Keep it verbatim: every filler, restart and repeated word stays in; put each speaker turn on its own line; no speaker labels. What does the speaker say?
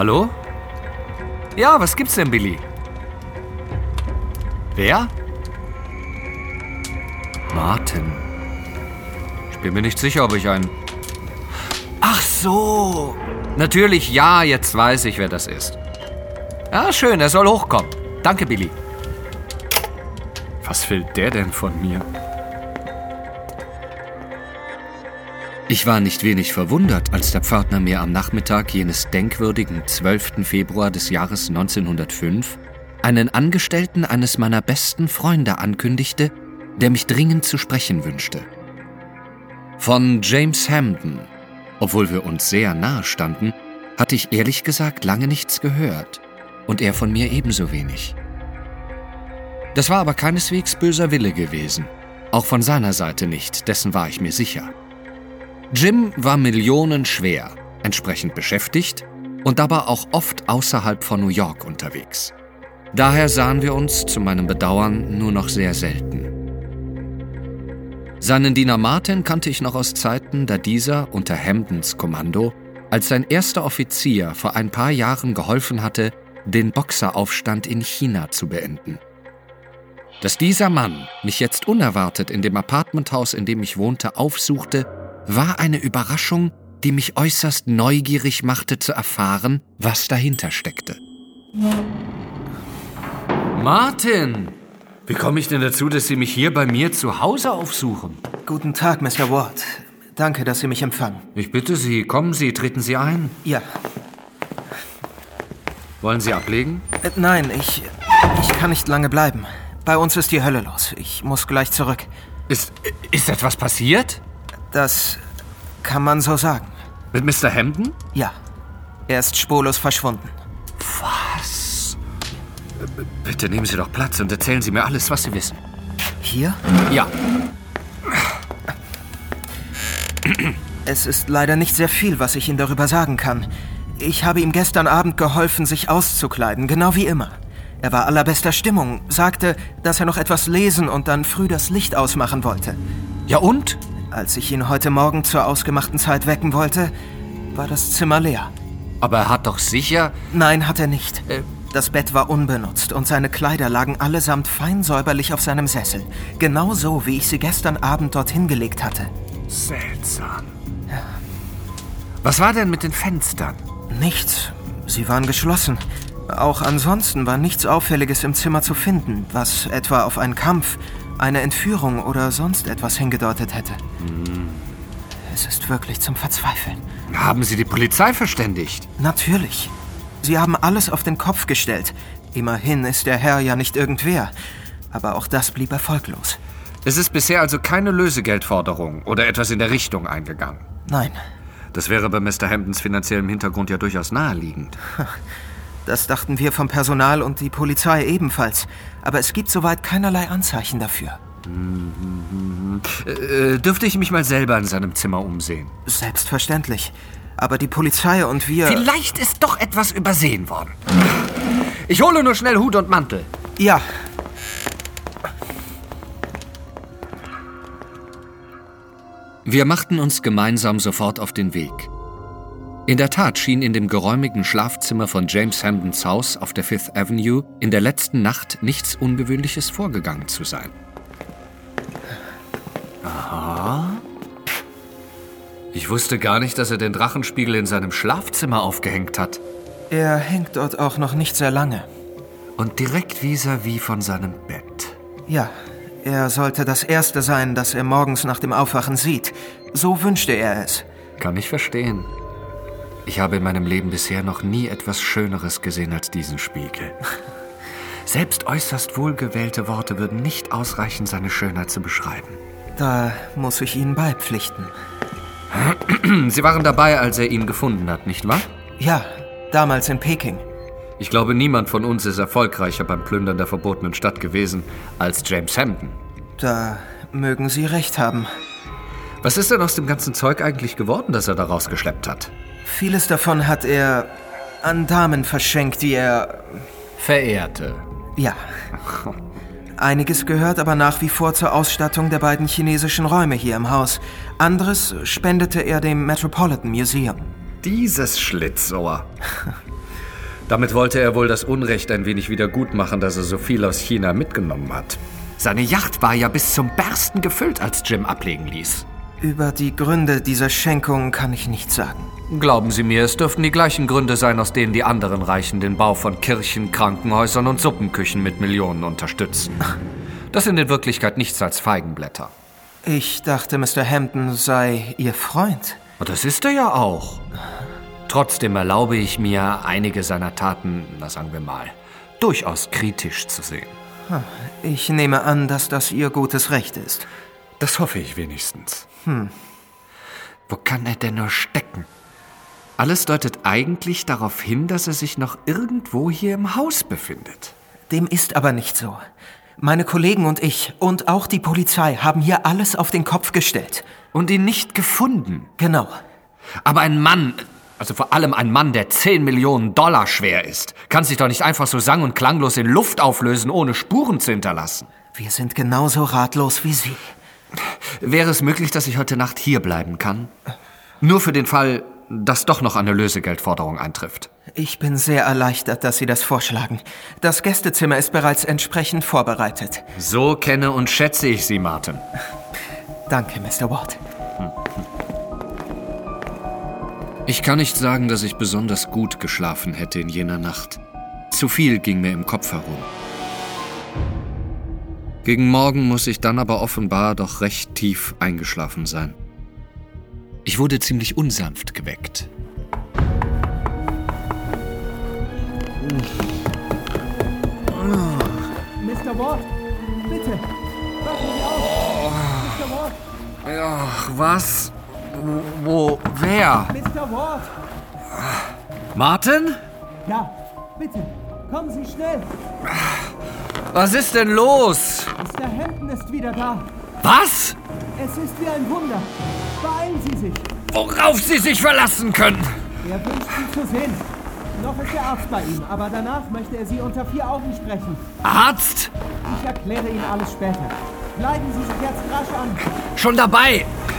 Hallo? Ja, was gibt's denn, Billy? Wer? Martin. Ich bin mir nicht sicher, ob ich einen... Ach so. Natürlich, ja, jetzt weiß ich, wer das ist. Ja, schön, er soll hochkommen. Danke, Billy. Was will der denn von mir?
Ich war nicht wenig verwundert, als der Pförtner mir am Nachmittag jenes denkwürdigen zwölften Februar des Jahres neunzehnhundertfünf einen Angestellten eines meiner besten Freunde ankündigte, der mich dringend zu sprechen wünschte. Von James Hampden, obwohl wir uns sehr nahe standen, hatte ich ehrlich gesagt lange nichts gehört und er von mir ebenso wenig. Das war aber keineswegs böser Wille gewesen, auch von seiner Seite nicht, dessen war ich mir sicher. Jim war millionenschwer, entsprechend beschäftigt und dabei auch oft außerhalb von New York unterwegs. Daher sahen wir uns, zu meinem Bedauern, nur noch sehr selten. Seinen Diener Martin kannte ich noch aus Zeiten, da dieser unter Hampdens Kommando als sein erster Offizier vor ein paar Jahren geholfen hatte, den Boxeraufstand in China zu beenden. Dass dieser Mann mich jetzt unerwartet in dem Apartmenthaus, in dem ich wohnte, aufsuchte, war eine Überraschung, die mich äußerst neugierig machte zu erfahren, was dahinter steckte.
Martin! Wie komme ich denn dazu, dass Sie mich hier bei mir zu Hause aufsuchen?
Guten Tag, Mister Ward. Danke, dass Sie mich empfangen.
Ich bitte Sie, kommen Sie, treten Sie ein.
Ja.
Wollen Sie ablegen?
Äh, nein, ich, ich kann nicht lange bleiben. Bei uns ist die Hölle los. Ich muss gleich zurück.
Ist, ist etwas passiert?
Das kann man so sagen.
Mit Mister Hampden?
Ja. Er ist spurlos verschwunden.
Was? Bitte nehmen Sie doch Platz und erzählen Sie mir alles, was Sie wissen.
Hier?
Ja.
Es ist leider nicht sehr viel, was ich Ihnen darüber sagen kann. Ich habe ihm gestern Abend geholfen, sich auszukleiden, genau wie immer. Er war allerbester Stimmung, sagte, dass er noch etwas lesen und dann früh das Licht ausmachen wollte.
Ja und?
Als ich ihn heute Morgen zur ausgemachten Zeit wecken wollte, war das Zimmer leer.
Aber er hat doch sicher...
Nein, hat er nicht.
Äh,
Das Bett war unbenutzt und seine Kleider lagen allesamt fein säuberlich auf seinem Sessel. Genau so, wie ich sie gestern Abend dorthin gelegt hatte.
Seltsam. Ja. Was war denn mit den Fenstern?
Nichts. Sie waren geschlossen. Auch ansonsten war nichts Auffälliges im Zimmer zu finden, was etwa auf einen Kampf, eine Entführung oder sonst etwas hingedeutet hätte. Hm. Es ist wirklich zum Verzweifeln.
Haben Sie die Polizei verständigt?
Natürlich. Sie haben alles auf den Kopf gestellt. Immerhin ist der Herr ja nicht irgendwer. Aber auch das blieb erfolglos.
Es ist bisher also keine Lösegeldforderung oder etwas in der Richtung eingegangen?
Nein.
Das wäre bei Mister Hampdens finanziellem Hintergrund ja durchaus naheliegend.
Das dachten wir vom Personal und die Polizei ebenfalls. Aber es gibt soweit keinerlei Anzeichen dafür.
Mhm. Äh, dürfte ich mich mal selber in seinem Zimmer umsehen?
Selbstverständlich. Aber die Polizei und wir...
Vielleicht ist doch etwas übersehen worden. Ich hole nur schnell Hut und Mantel.
Ja.
Wir machten uns gemeinsam sofort auf den Weg. In der Tat schien in dem geräumigen Schlafzimmer von James Hampdens Haus auf der Fifth Avenue in der letzten Nacht nichts Ungewöhnliches vorgegangen zu sein.
Aha. Ich wusste gar nicht, dass er den Drachenspiegel in seinem Schlafzimmer aufgehängt hat.
Er hängt dort auch noch nicht sehr lange.
Und direkt vis-à-vis von seinem Bett.
Ja, er sollte das Erste sein, das er morgens nach dem Aufwachen sieht. So wünschte er es.
Kann ich verstehen. Ich habe in meinem Leben bisher noch nie etwas Schöneres gesehen als diesen Spiegel. Selbst äußerst wohlgewählte Worte würden nicht ausreichen, seine Schönheit zu beschreiben.
Da muss ich Ihnen beipflichten.
Sie waren dabei, als er ihn gefunden hat, nicht wahr?
Ja, damals in Peking.
Ich glaube, niemand von uns ist erfolgreicher beim Plündern der verbotenen Stadt gewesen als James Hampden.
Da mögen Sie recht haben.
Was ist denn aus dem ganzen Zeug eigentlich geworden, das er da rausgeschleppt hat?
Vieles davon hat er an Damen verschenkt, die er...
verehrte.
Ja. Einiges gehört aber nach wie vor zur Ausstattung der beiden chinesischen Räume hier im Haus. Anderes spendete er dem Metropolitan Museum.
Dieses Schlitzohr.
Damit wollte er wohl das Unrecht ein wenig wiedergutmachen, dass er so viel aus China mitgenommen hat. Seine Yacht war ja bis zum Bersten gefüllt, als Jim ablegen ließ.
Über die Gründe dieser Schenkung kann ich nichts sagen.
Glauben Sie mir, es dürften die gleichen Gründe sein, aus denen die anderen Reichen den Bau von Kirchen, Krankenhäusern und Suppenküchen mit Millionen unterstützen. Das sind in Wirklichkeit nichts als Feigenblätter.
Ich dachte, Mister Hampton sei Ihr Freund.
Und das ist er ja auch. Trotzdem erlaube ich mir, einige seiner Taten, na sagen wir mal, durchaus kritisch zu sehen.
Ich nehme an, dass das Ihr gutes Recht ist.
Das hoffe ich wenigstens.
Hm.
Wo kann er denn nur stecken? Alles deutet eigentlich darauf hin, dass er sich noch irgendwo hier im Haus befindet.
Dem ist aber nicht so. Meine Kollegen und ich und auch die Polizei haben hier alles auf den Kopf gestellt.
Und ihn nicht gefunden.
Genau.
Aber ein Mann, also vor allem ein Mann, der zehn Millionen Dollar schwer ist, kann sich doch nicht einfach so sang- und klanglos in Luft auflösen, ohne Spuren zu hinterlassen.
Wir sind genauso ratlos wie Sie.
Wäre es möglich, dass ich heute Nacht hier bleiben kann? Nur für den Fall, dass doch noch eine Lösegeldforderung eintrifft.
Ich bin sehr erleichtert, dass Sie das vorschlagen. Das Gästezimmer ist bereits entsprechend vorbereitet.
So kenne und schätze ich Sie, Martin.
Danke, Mister Ward.
Ich kann nicht sagen, dass ich besonders gut geschlafen hätte in jener Nacht. Zu viel ging mir im Kopf herum. Gegen Morgen muss ich dann aber offenbar doch recht tief eingeschlafen sein. Ich wurde ziemlich unsanft geweckt.
Mister Ward, bitte, wachen Sie auf! Mister Ward!
Ach, was? Wo? Wer?
Mister Ward!
Martin?
Ja, bitte, kommen Sie schnell!
Was ist denn los?
Mister Hampton ist wieder da.
Was?
Es ist wie ein Wunder. Beeilen Sie sich.
Worauf Sie sich verlassen können.
Er wünscht Sie zu sehen. Noch ist der Arzt bei ihm, aber danach möchte er Sie unter vier Augen sprechen.
Arzt?
Ich erkläre Ihnen alles später. Kleiden Sie sich jetzt rasch an.
Schon dabei.